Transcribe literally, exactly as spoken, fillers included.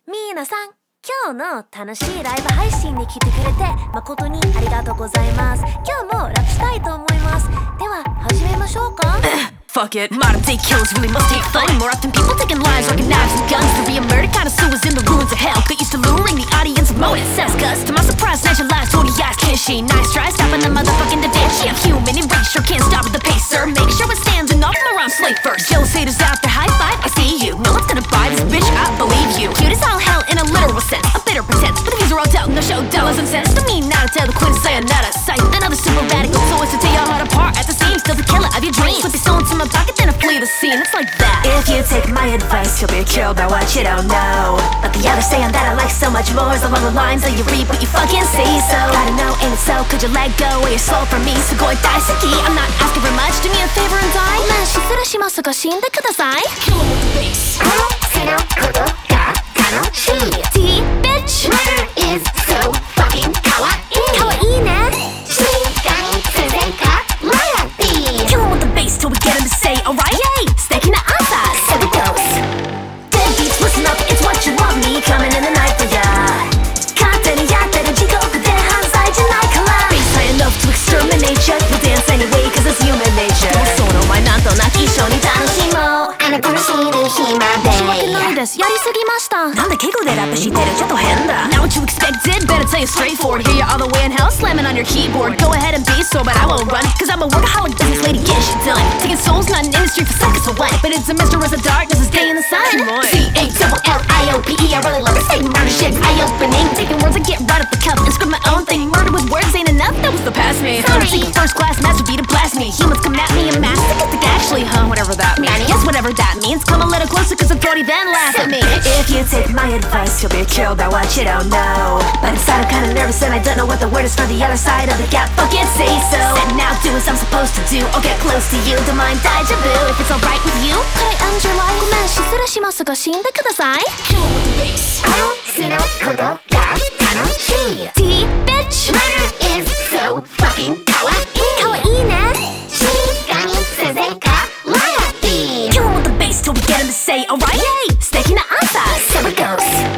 みなさん、今日の楽しいライブ配信に来てくれて誠にありがとうございます。今日もラップしたいと思います。では始めましょうか。 Fuck it, modern day kills really must take fun. More often people taking lives like knives and guns. To be a murder connoisseur is in the ruins of hell. Get used to luring the audience with motive says cuz to my surprise, snatch your lives, forty eyes, can't she? Nice try, stopping the motherfucking Da Vinci. I'm human, erasure, can't stop at the pacer. Make sure it stands and off from around slave first. Jealous haters out there, high five, I see you. No one's gonna buy this bitch, I believe you. Cute as all hell in a literal sense, a bitter pretense. But the views are all doubt, no show, dollars and cents. To me, not to tell the queen, say another sight. Another super radical, so it's to tear your heart apart at the seams. Still the killer of your dreams. Put the soul into my pocket, then I flee the scene, it's like that. If you take my advice, you'll be killed by what you don't know. But the other saying that I like so much more is along the lines that you read what you fucking see. So gotta know, ain't it so? Could you let go of your soul from me? So go and die, Suki. I'm not asking for much, do me a favor and die. ごめん、失礼しますが死んでください。 Kill 'em with the bass. このことが楽しい T bitch Murder is so fucking かわいいかわいいね。 静かに続かマラピー Kill 'em with the bass till we get 'em to say alright. Yay! Stacking the answers. So it goes. Dead beats, listen up, it's what you want me coming in the night for ya. 勝手にやってる地獄で犯罪じゃないから Bass high enough to exterminate ya. You'll dance anyway cause it's human nature. その前なんとなく一緒に楽しもうあなたの知る暇申し訳ないでです。やりすぎました。 なんで敬語でラップしてるちょっと変だ Not what you expected, better tell you straightforward. Hear you all the way in hell, slamming on your keyboard. Go ahead and be sore, but I won't run. Cause I'm a workaholic business lady, get shit done. Taking souls, not an industry for seconds, so what? But it's a mystery, it's a darkness, it's day in the sun. C A double L I O P E I really love to say murder shit eye-opening Taking words, I get right up the cup and script my own thing. Murder with words ain't enough, that was the past me. Sorry. I'm taking first class masterpiece to blast me. Humans come at me en masse, I get the actually, huh? Whatever that means. Yes, whatever that means. Come a little closer, cause authority then laugh at me. If you take my advice, you'll be killed by what you don't know. But inside I'm kinda nervous and I don't know what the word is for the other side of the gap. Fucking say so. Said now, do as I'm supposed to do. I'll get close to you, don't mind deja vu. If it's alright with you, Hey Angela、ごめん、失礼しますが死んでください。 kill 'em with the bass. この素のことが楽しい T bitch Murder is so fucking かわいいかわいいね。 静かに続かマラピー Kill 'em with the bass till we get 'em to say alright. Yay! Staking the answers. So it goes.